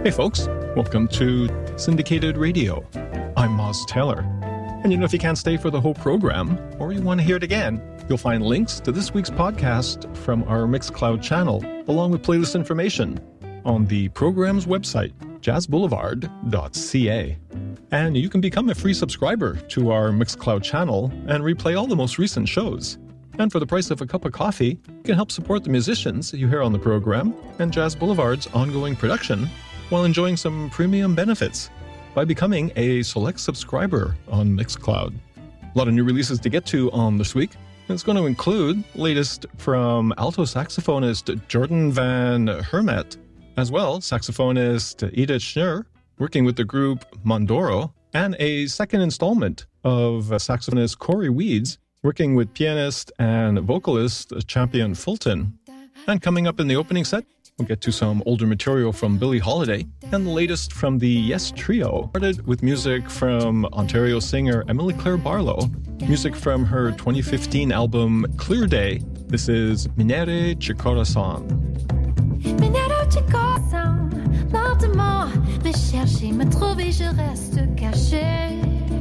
Hey folks, welcome to Syndicated Radio. I'm Moz Taylor. And if you can't stay for the whole program, or you want to hear it again, you'll find links to this week's podcast from our Mixcloud channel, along with playlist information on the program's website, jazzboulevard.ca. And you can become a free subscriber to our Mixcloud channel and replay all the most recent shows. And for the price of a cup of coffee, you can help support the musicians you hear on the program and Jazz Boulevard's ongoing production while enjoying some premium benefits by becoming a select subscriber on Mixcloud. A lot of new releases to get to on this week. It's going to include latest from alto saxophonist Jordan Van Hermet, as well saxophonist Edith Schnur, working with the group Mondoro, and a second installment of saxophonist Corey Weeds, working with pianist and vocalist Champion Fulton. And coming up in the opening set, we'll get to some older material from Billie Holiday and the latest from the Yes Trio. Started with music from Ontario singer Emily Claire Barlow, music from her 2015 album Clear Day. This is Minere Ci Corazon. Minere Ci Corazon, lentement, me chercher, me trouver, je reste caché.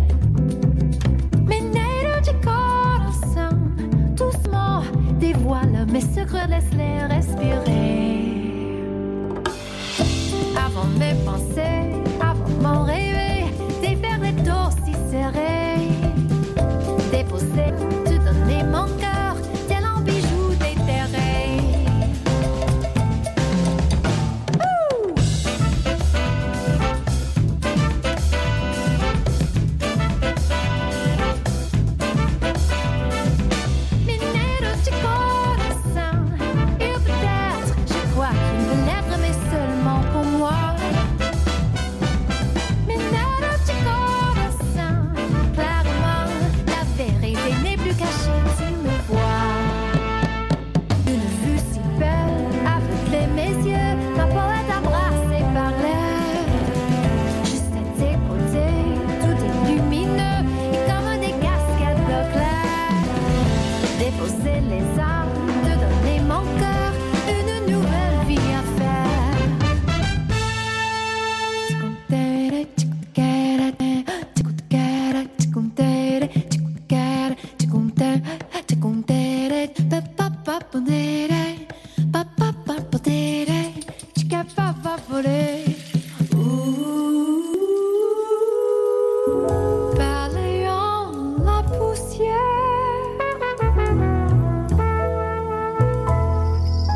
Minere Ci Corazon, doucement, dévoile mes secrets, laisse-les respirer. Avant mes pensées, avant mon réveil, défaire les dos si serrés, déposer, te donner mon cœur, tel un bijou déterré. Minero Ci Corazon, et peut-être, je crois qu'une lettre, mais seulement pour moi. Minero Ci Corazon, clairement, la vérité n'est plus cachée, tu me vois. Une vue si belle, aveuglée mes yeux, ma poète embrassée par l'air. Juste à tes côtés, tout est lumineux, et comme des cascades d'eau claire. Déposer les armes, te donner mon cœur, une nouvelle vie à faire. Balayons la poussière.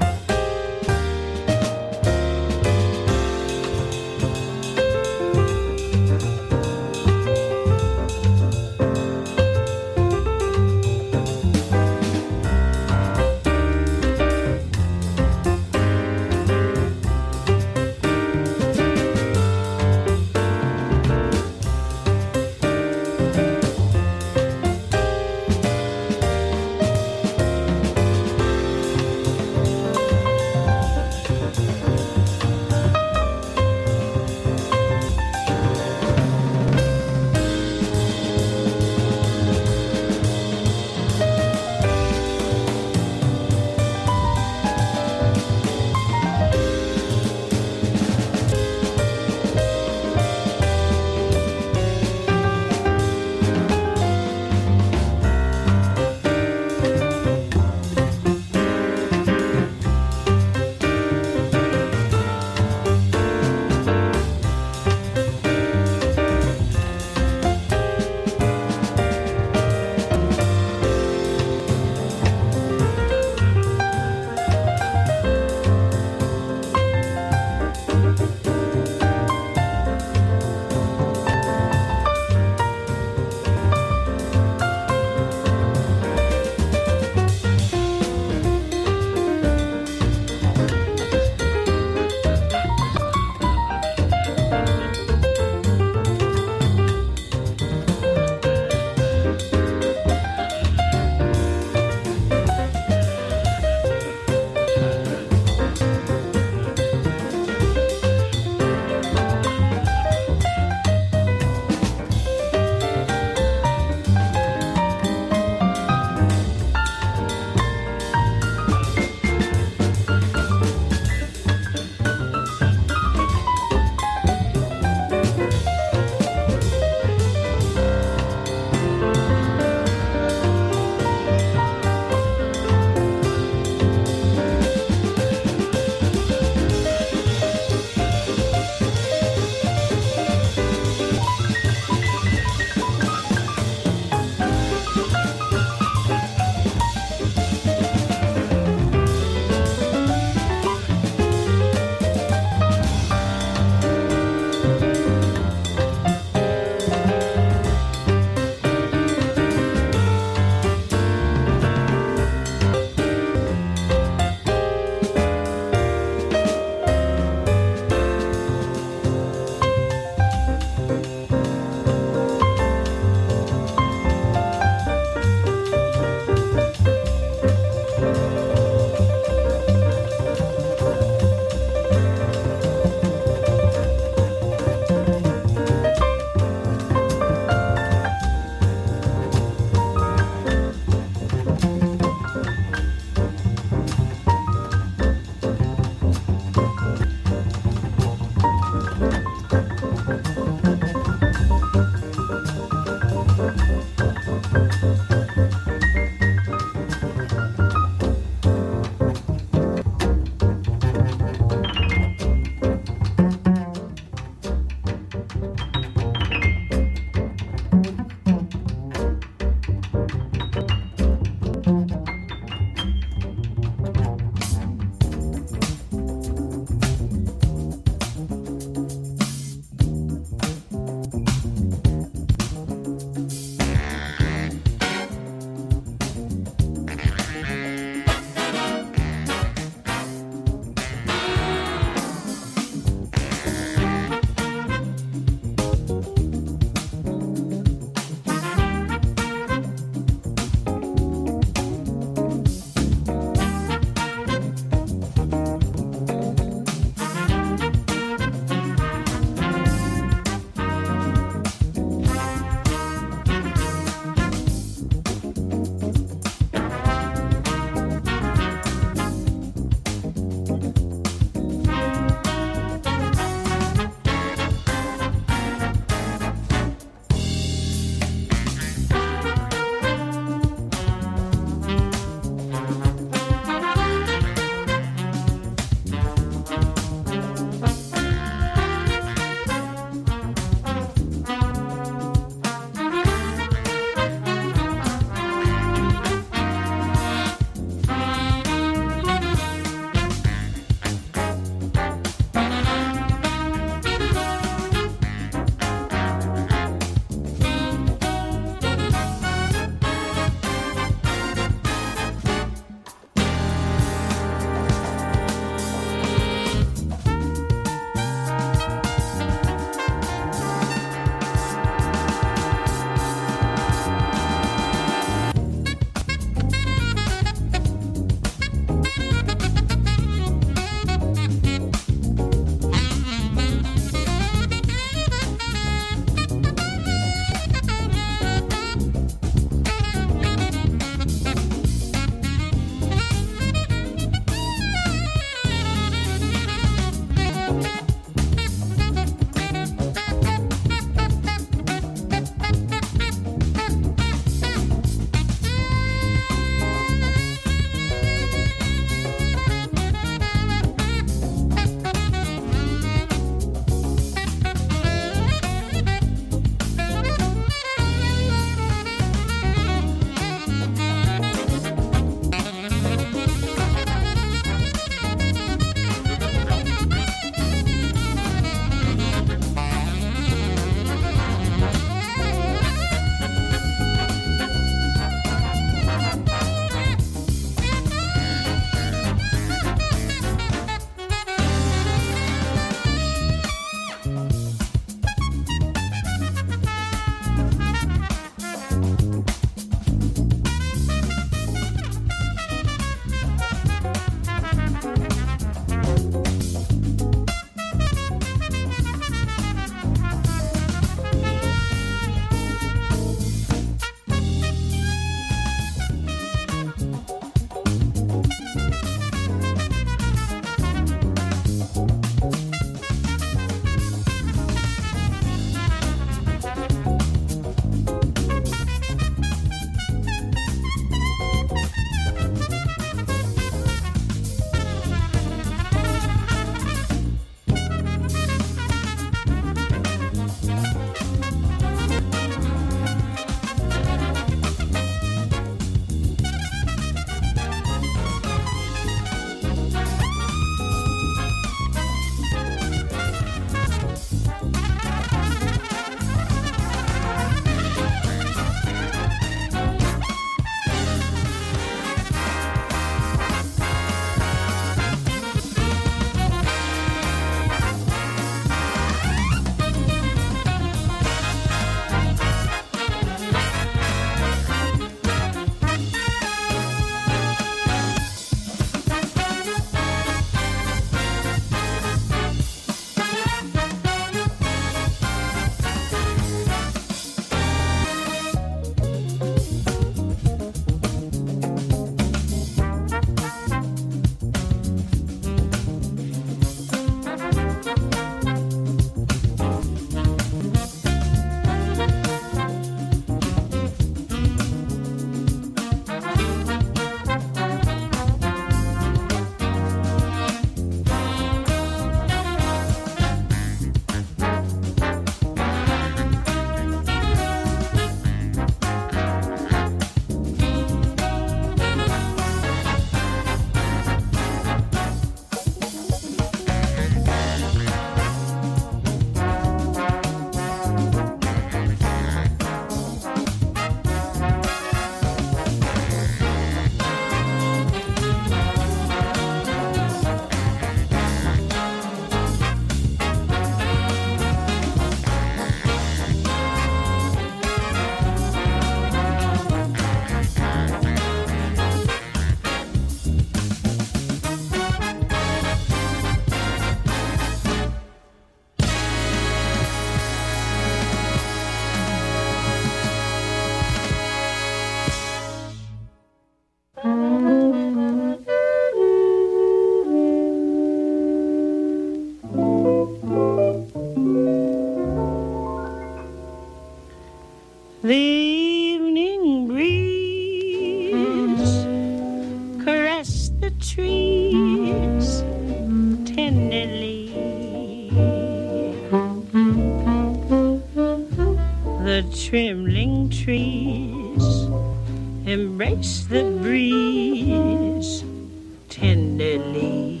trembling trees embrace the breeze tenderly.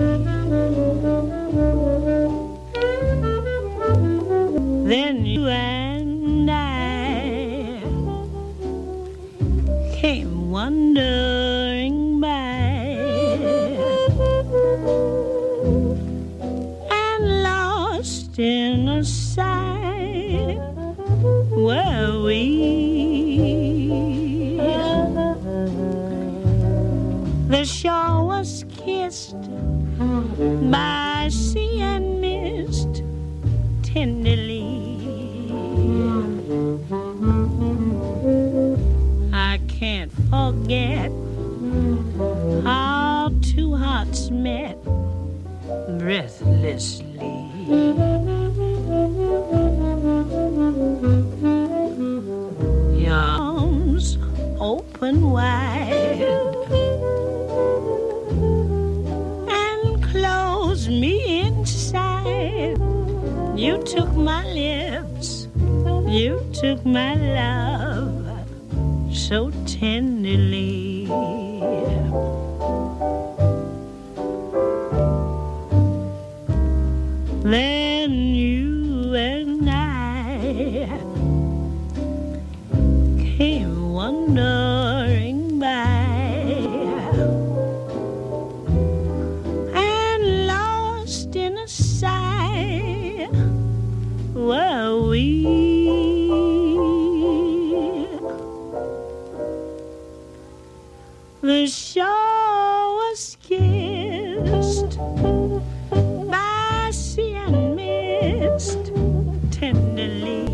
Then you and I came wandering by, and lost in a sigh were we. The shore was kissed by sea and mist tenderly. I can't forget how two hearts met breathlessly. Your arms open wide and close me inside. You took my lips, you took my love so tenderly. Then you and I came wandering by, and lost in a sigh were we. The shore was kissed by sea and mist tenderly.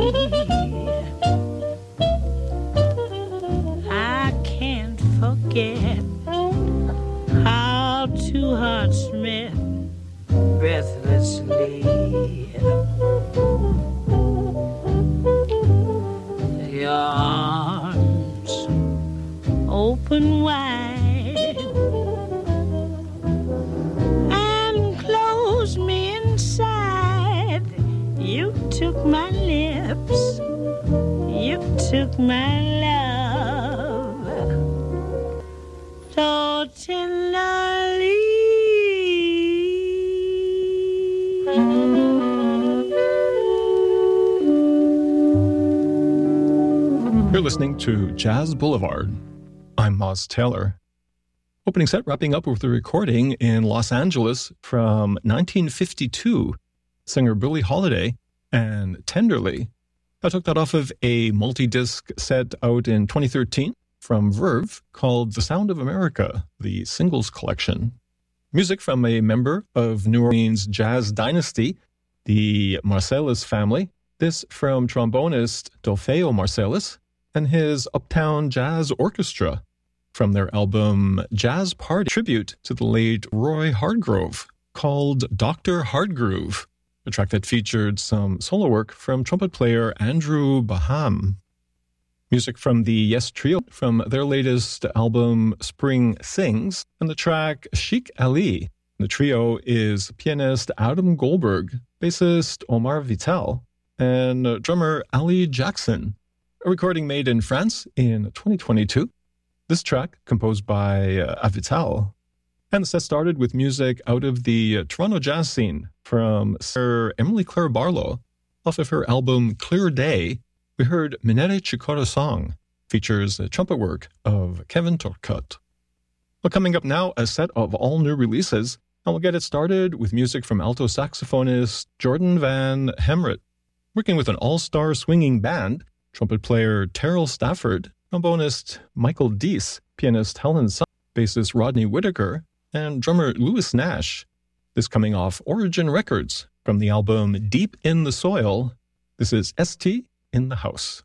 I can't forget how two hearts met breathlessly. Your arms open wide and close me inside. You took my lips, you took my love so tenderly. You're listening to Jazz Boulevard. I'm Moz Taylor. Opening set wrapping up with a recording in Los Angeles from 1952. Singer Billie Holiday and Tenderly. I took that off of a multi-disc set out in 2013 from Verve called The Sound of America, the Singles Collection. Music from a member of New Orleans jazz dynasty, the Marsalis family. This from trombonist Delfeo Marsalis and his Uptown Jazz Orchestra from their album Jazz Party, tribute to the late Roy Hargrove, called Dr. Hardgroove, a track that featured some solo work from trumpet player Andrew Baham. Music from the Yes Trio from their latest album Spring Sings, and the track Sheikh Ali. The trio is pianist Adam Goldberg, bassist Omar Vital, and drummer Ali Jackson. A recording made in France in 2022. This track, composed by Avital. And the set started with music out of the Toronto jazz scene from Sir Emily Claire Barlow. Off of her album Clear Day, we heard Minere Chikora Song, features trumpet work of Kevin Turcotte. Well, coming up now, a set of all new releases, and we'll get it started with music from alto saxophonist Jordan Van Hemert. Working with an all-star swinging band, trumpet player Terrell Stafford, trombonist Michael Deese, pianist Helen Sun, bassist Rodney Whitaker, and drummer Louis Nash. This coming off Origin Records from the album Deep in the Soil. This is ST in the House.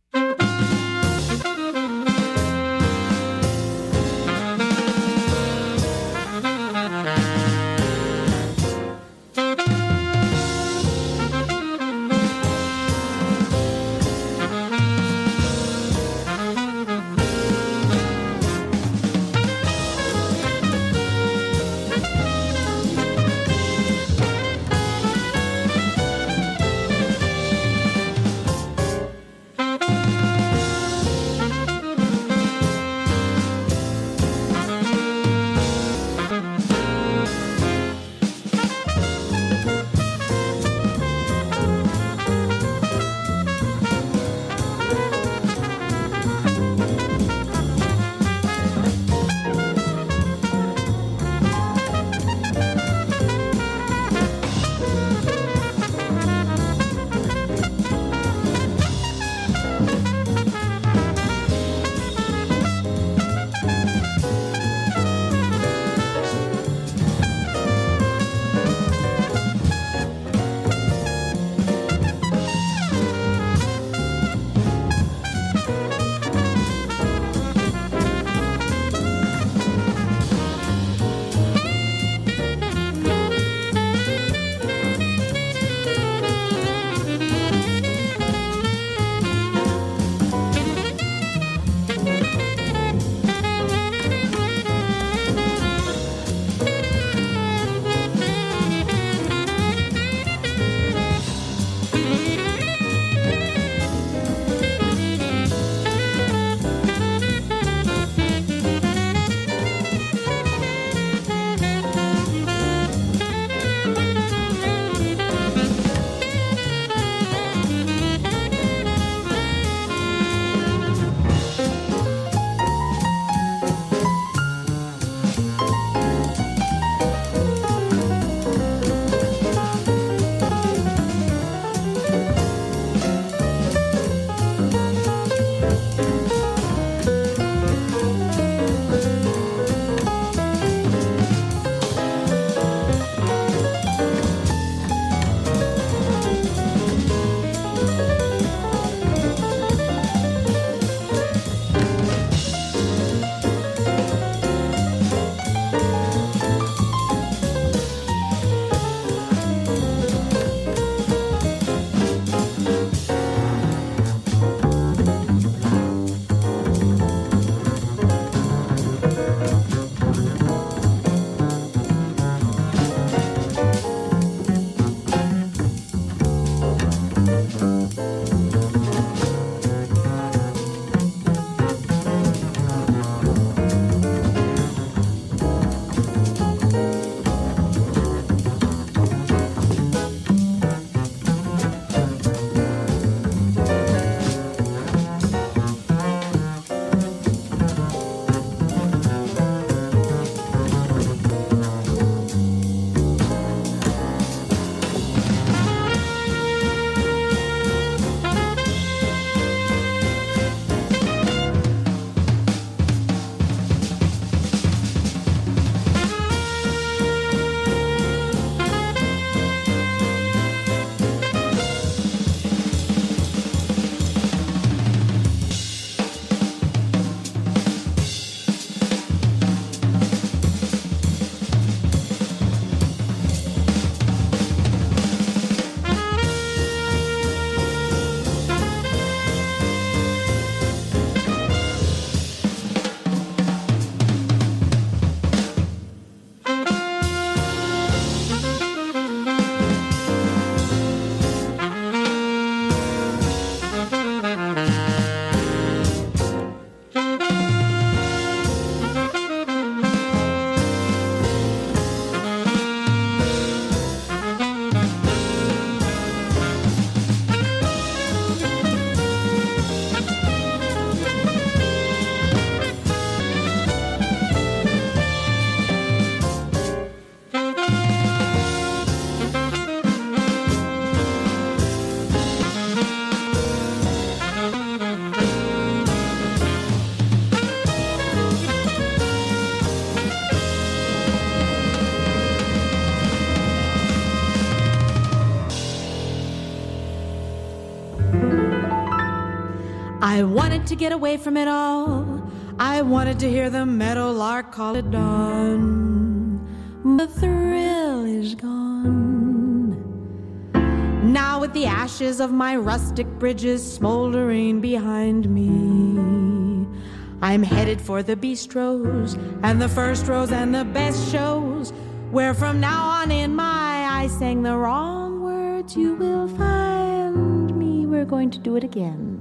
I wanted to get away from it all. I wanted to hear the meadowlark call it dawn. The thrill is gone. Now with the ashes of my rustic bridges smoldering behind me, I'm headed for the bistros and the first rows and the best shows, where from now on in my I sang the wrong words, you will find me. We're going to do it again.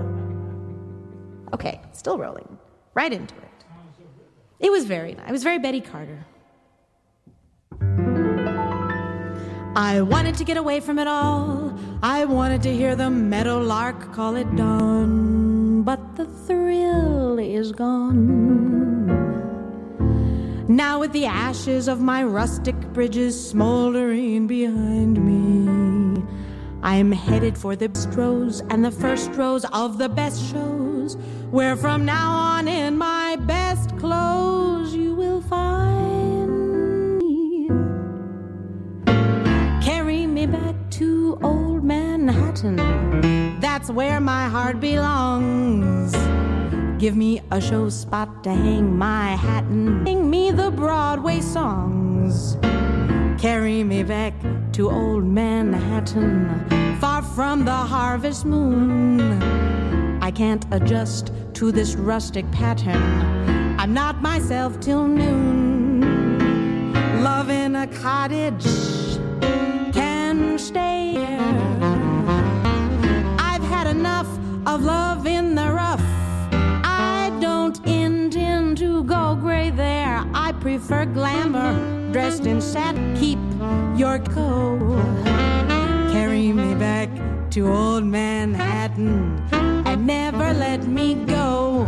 Okay, still rolling. Right into it. It was very nice. It was very Betty Carter. I wanted to get away from it all. I wanted to hear the meadowlark call it dawn. But the thrill is gone. Now with the ashes of my rustic bridges smoldering behind me, I'm headed for the bistros and the first rows of the best shows, where from now on in my best clothes you will find me. Carry me back to old Manhattan, that's where my heart belongs. Give me a show spot to hang my hat in. Sing me the Broadway songs. Carry me back to old Manhattan, far from the harvest moon. I can't adjust to this rustic pattern. I'm not myself till noon. Love in a cottage can stay here. I've had enough of love in the rough. I don't intend to go gray there. I prefer glamour, dressed in satin. Keep your coat. Carry me back to old Manhattan and never let me go.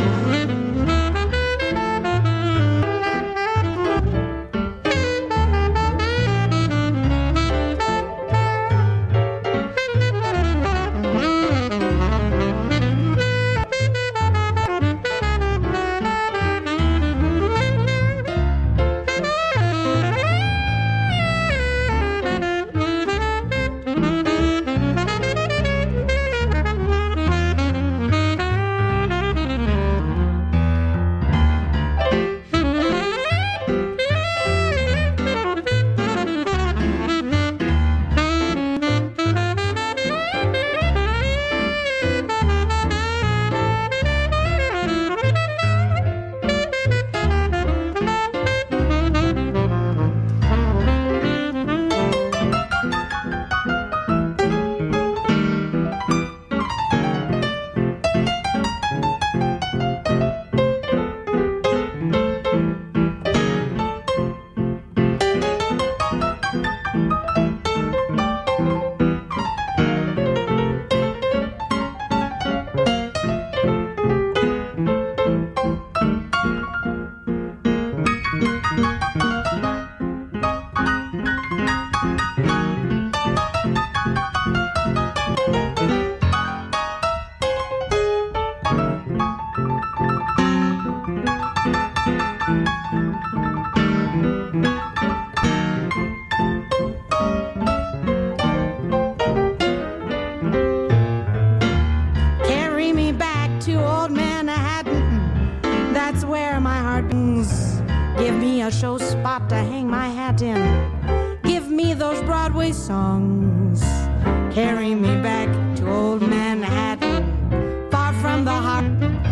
Songs. Carry me back to old Manhattan, far from the heart.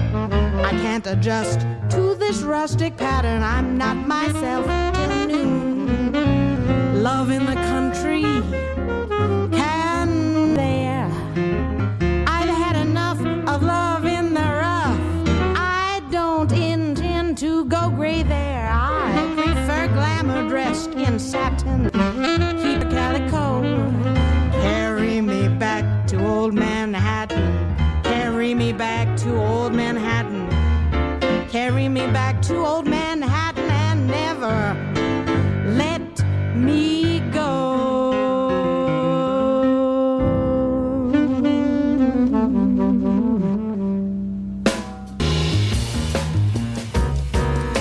I can't adjust to this rustic pattern. I'm not myself till noon. Love in